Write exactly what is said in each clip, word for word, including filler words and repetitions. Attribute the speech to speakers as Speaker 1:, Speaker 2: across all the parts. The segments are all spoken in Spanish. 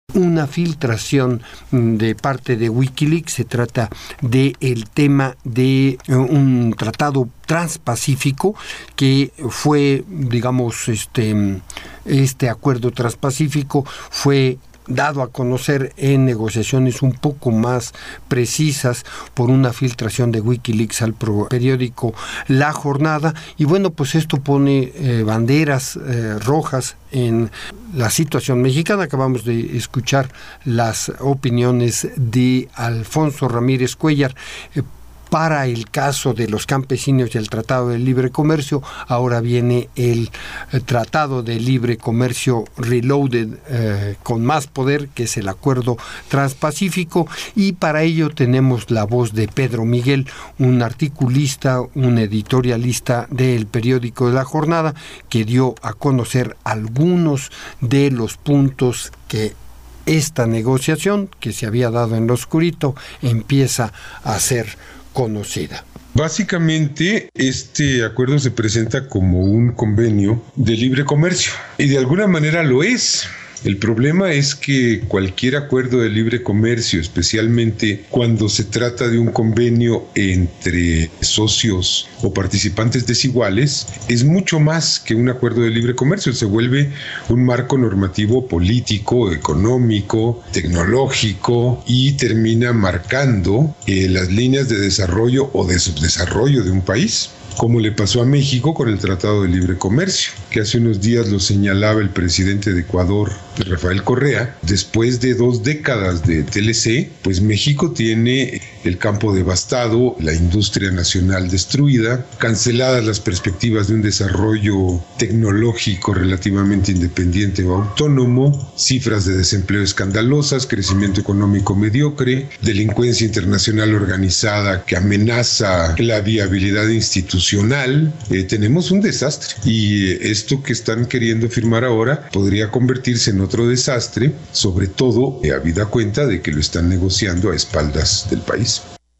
Speaker 1: una filtración de parte de Wikileaks. Se trata del tema de un tratado transpacífico que fue, digamos, este, este acuerdo transpacífico fue dado a conocer en negociaciones un poco más precisas por una filtración de Wikileaks al periódico La Jornada. Y bueno, pues esto pone eh, banderas eh, rojas en la situación mexicana. Acabamos de escuchar las opiniones de Alfonso Ramírez Cuellar. Eh, Para el caso de los campesinos y el Tratado de Libre Comercio, ahora viene el, el Tratado de Libre Comercio Reloaded, eh, con más poder, que es el Acuerdo Transpacífico, y para ello tenemos la voz de Pedro Miguel, un articulista, un editorialista del periódico de La Jornada, que dio a conocer algunos de los puntos que esta negociación, que se había dado en lo oscurito, empieza a ser conocida.
Speaker 2: Básicamente, este acuerdo se presenta como un convenio de libre comercio y de alguna manera lo es. El problema es que cualquier acuerdo de libre comercio, especialmente cuando se trata de un convenio entre socios o participantes desiguales, es mucho más que un acuerdo de libre comercio. Se vuelve un marco normativo político, económico, tecnológico y termina marcando eh, las líneas de desarrollo o de subdesarrollo de un país, como le pasó a México con el Tratado de Libre Comercio, que hace unos días lo señalaba el presidente de Ecuador, Rafael Correa. Después de dos décadas de T L C, pues México tiene el campo devastado, la industria nacional destruida, canceladas las perspectivas de un desarrollo tecnológico relativamente independiente o autónomo, cifras de desempleo escandalosas, crecimiento económico mediocre, delincuencia internacional organizada que amenaza la viabilidad institucional. Eh, tenemos un desastre y esto que están queriendo firmar ahora podría convertirse en otro desastre, sobre todo eh, habida cuenta de que lo están negociando a espaldas del país.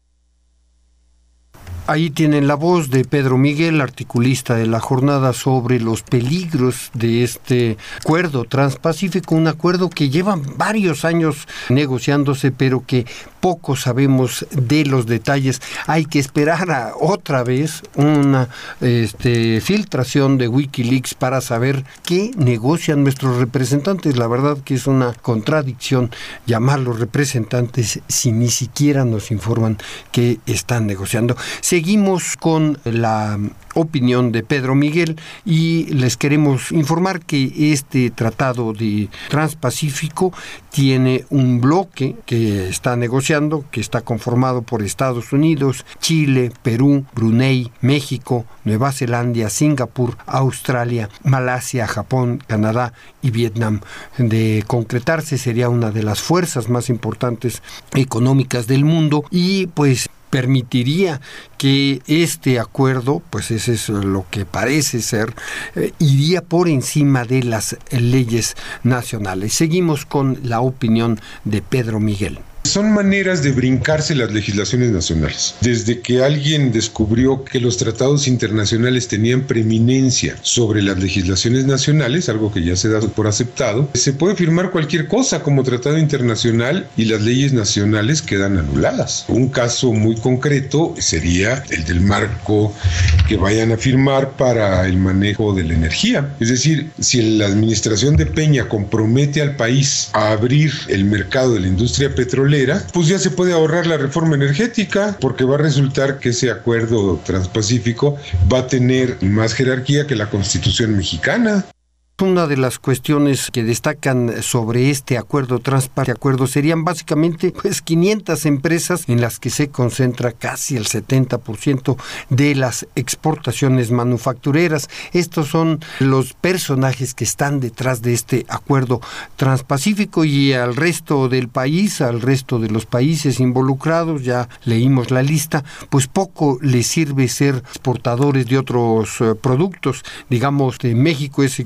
Speaker 1: Ahí tienen la voz de Pedro Miguel, articulista de La Jornada, sobre los peligros de este acuerdo transpacífico, un acuerdo que lleva varios años negociándose, pero que poco sabemos de los detalles. Hay que esperar a otra vez una este, filtración de Wikileaks para saber qué negocian nuestros representantes. La verdad que es una contradicción llamarlos representantes si ni siquiera nos informan qué están negociando. Seguimos con la opinión de Pedro Miguel y les queremos informar que este tratado de Transpacífico tiene un bloque que está negociando, que está conformado por Estados Unidos, Chile, Perú, Brunei, México, Nueva Zelanda, Singapur, Australia, Malasia, Japón, Canadá y Vietnam. De concretarse, sería una de las fuerzas más importantes económicas del mundo y pues permitiría que este acuerdo, pues ese es lo que parece ser, eh, iría por encima de las leyes nacionales. Seguimos con la opinión de Pedro Miguel.
Speaker 2: Son maneras de brincarse las legislaciones nacionales. Desde que alguien descubrió que los tratados internacionales tenían preeminencia sobre las legislaciones nacionales, algo que ya se da por aceptado, se puede firmar cualquier cosa como tratado internacional y las leyes nacionales quedan anuladas. Un caso muy concreto sería el del marco que vayan a firmar para el manejo de la energía. Es decir, si la administración de Peña compromete al país a abrir el mercado de la industria petrolera, pues ya se puede ahorrar la reforma energética, porque va a resultar que ese acuerdo transpacífico va a tener más jerarquía que la Constitución mexicana.
Speaker 1: Una de las cuestiones que destacan sobre este acuerdo transpacífico acuerdo serían básicamente pues quinientas empresas en las que se concentra casi el setenta por ciento de las exportaciones manufactureras. Estos son los personajes que están detrás de este acuerdo transpacífico, y al resto del país, al resto de los países involucrados, ya leímos la lista, pues poco les sirve ser exportadores de otros uh, productos. Digamos que México es exportador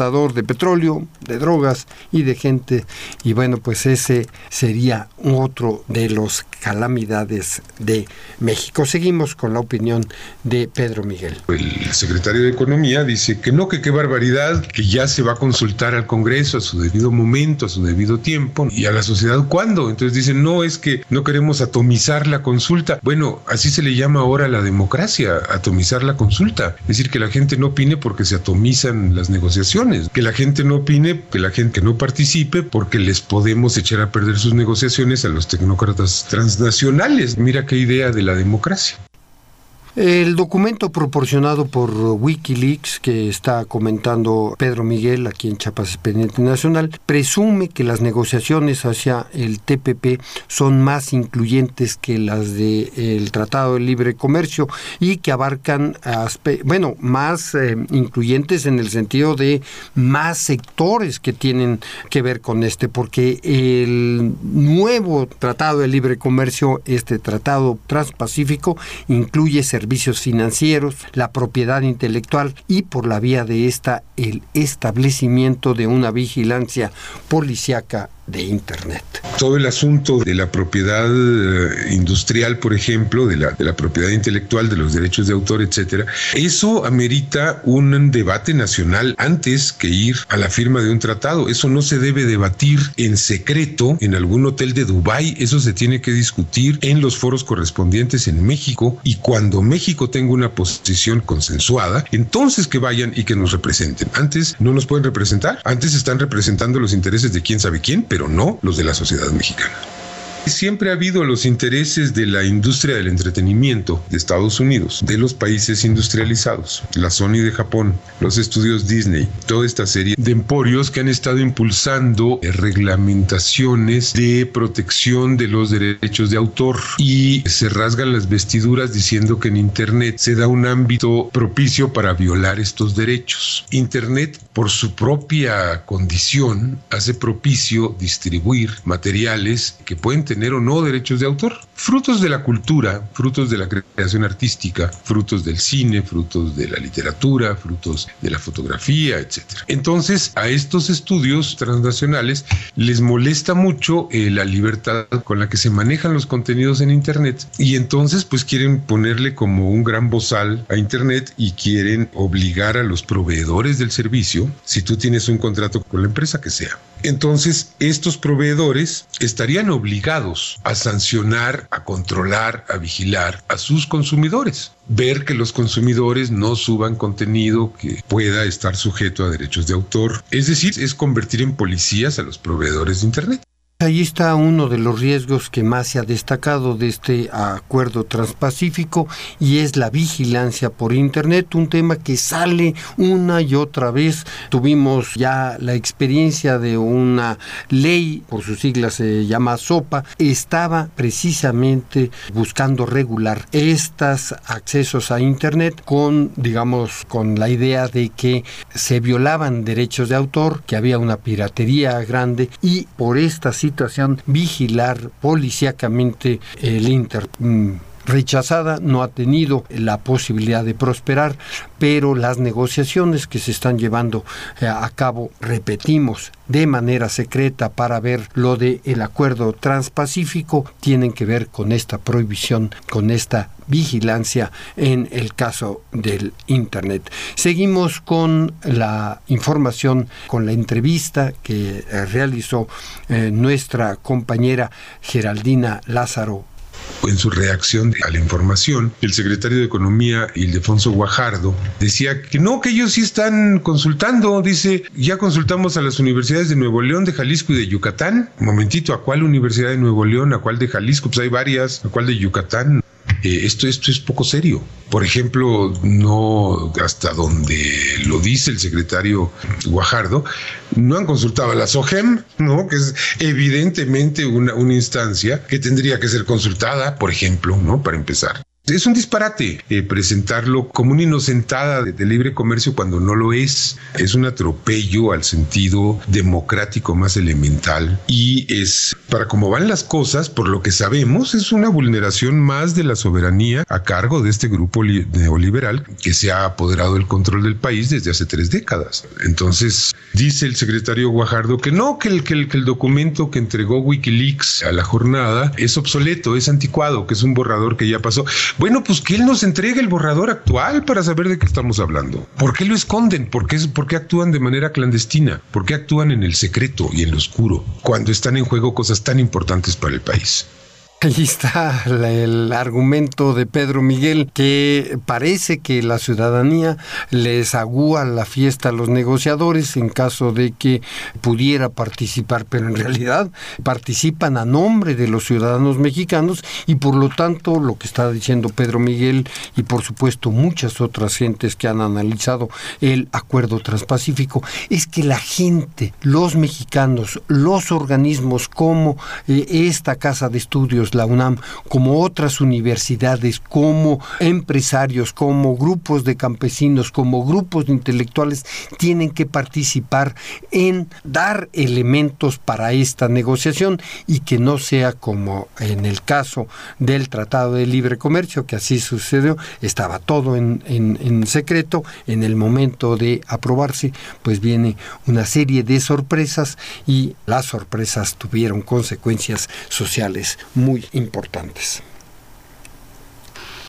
Speaker 1: exportador de petróleo, de drogas y de gente, y bueno, pues ese sería otro de los calamidades de México. Seguimos con la opinión de Pedro Miguel.
Speaker 2: El secretario de Economía dice que no, que qué barbaridad, que ya se va a consultar al Congreso a su debido momento, a su debido tiempo, y a la sociedad ¿cuándo? Entonces dicen, no, es que no queremos atomizar la consulta. Bueno, así se le llama ahora la democracia, atomizar la consulta. Es decir, que la gente no opine porque se atomizan las negociaciones, que la gente no opine, que la gente no participe porque les podemos echar a perder sus negociaciones a los tecnócratas transnacionales. Mira qué idea de la democracia.
Speaker 1: El documento proporcionado por Wikileaks, que está comentando Pedro Miguel aquí en Chiapas Expediente Nacional, presume que las negociaciones hacia el T P P son más incluyentes que las del Tratado de Libre Comercio y que abarcan, aspe- bueno, más eh, incluyentes en el sentido de más sectores que tienen que ver con este, porque el nuevo Tratado de Libre Comercio, este Tratado Transpacífico, incluye servicios servicios financieros, la propiedad intelectual y por la vía de esta el establecimiento de una vigilancia policíaca de Internet.
Speaker 2: Todo el asunto de la propiedad industrial, por ejemplo, de la, de la propiedad intelectual, de los derechos de autor, etcétera, eso amerita un debate nacional antes que ir a la firma de un tratado. Eso no se debe debatir en secreto en algún hotel de Dubái. Eso se tiene que discutir en los foros correspondientes en México, y cuando México tenga una posición consensuada, entonces que vayan y que nos representen. Antes no nos pueden representar. Antes están representando los intereses de quién sabe quién, pero no los de la sociedad mexicana. Siempre ha habido los intereses de la industria del entretenimiento de Estados Unidos, de los países industrializados, la Sony de Japón, los estudios Disney, toda esta serie de emporios que han estado impulsando reglamentaciones de protección de los derechos de autor, y se rasgan las vestiduras diciendo que en Internet se da un ámbito propicio para violar estos derechos. Internet, por su propia condición, hace propicio distribuir materiales que pueden tener o no derechos de autor, frutos de la cultura, frutos de la creación artística, frutos del cine, frutos de la literatura, frutos de la fotografía, etcétera. Entonces, a estos estudios transnacionales les molesta mucho eh, la libertad con la que se manejan los contenidos en Internet, y entonces pues quieren ponerle como un gran bozal a Internet y quieren obligar a los proveedores del servicio, si tú tienes un contrato con la empresa que sea. Entonces, estos proveedores estarían obligados a sancionar, a controlar, a vigilar a sus consumidores. Ver que los consumidores no suban contenido que pueda estar sujeto a derechos de autor. Es decir, es convertir en policías a los proveedores de Internet.
Speaker 1: Ahí está uno de los riesgos que más se ha destacado de este acuerdo transpacífico, y es la vigilancia por Internet, un tema que sale una y otra vez. Tuvimos ya la experiencia de una ley, por sus siglas se llama SOPA, estaba precisamente buscando regular estos accesos a Internet con, digamos, con la idea de que se violaban derechos de autor, que había una piratería grande, y por esta situación situación vigilar policíacamente el Inter. Rechazada, no ha tenido la posibilidad de prosperar, pero las negociaciones que se están llevando a cabo, repetimos, de manera secreta para ver lo del acuerdo transpacífico, tienen que ver con esta prohibición, con esta vigilancia en el caso del Internet. Seguimos con la información, con la entrevista que realizó eh, nuestra compañera Geraldina Lázaro.
Speaker 2: En su reacción a la información, el secretario de Economía, Ildefonso Guajardo, decía que no, que ellos sí están consultando. Dice, ya consultamos a las universidades de Nuevo León, de Jalisco y de Yucatán. Un momentito, ¿a cuál universidad de Nuevo León? ¿A cuál de Jalisco? Pues hay varias. ¿A cuál de Yucatán? Eh, esto, esto es poco serio. Por ejemplo, no, hasta donde lo dice el secretario Guajardo, no han consultado a la SOGEM, ¿no? Que es evidentemente una, una instancia que tendría que ser consultada, por ejemplo, ¿no? Para empezar. Es un disparate eh, presentarlo como una inocentada de, de libre comercio cuando no lo es. Es un atropello al sentido democrático más elemental, y es, para cómo van las cosas, por lo que sabemos, es una vulneración más de la soberanía a cargo de este grupo li- neoliberal que se ha apoderado del control del país desde hace tres décadas. Entonces, dice el secretario Guajardo que no, que el, que el, que el documento que entregó Wikileaks a la jornada es obsoleto, es anticuado, que es un borrador que ya pasó. Bueno, pues que él nos entregue el borrador actual para saber de qué estamos hablando. ¿Por qué lo esconden? ¿Por qué, por qué actúan de manera clandestina? ¿Por qué actúan en el secreto y en lo oscuro cuando están en juego cosas tan importantes para el país?
Speaker 1: Ahí está el argumento de Pedro Miguel, que parece que la ciudadanía les agúa la fiesta a los negociadores en caso de que pudiera participar, pero en realidad participan a nombre de los ciudadanos mexicanos y por lo tanto lo que está diciendo Pedro Miguel y por supuesto muchas otras gentes que han analizado el acuerdo transpacífico es que la gente, los mexicanos, los organismos como eh, esta casa de estudios, la UNAM, como otras universidades, como empresarios, como grupos de campesinos, como grupos de intelectuales, tienen que participar en dar elementos para esta negociación y que no sea como en el caso del Tratado de Libre Comercio, que así sucedió, estaba todo en, en, en secreto, en el momento de aprobarse, pues viene una serie de sorpresas y las sorpresas tuvieron consecuencias sociales muy importantes.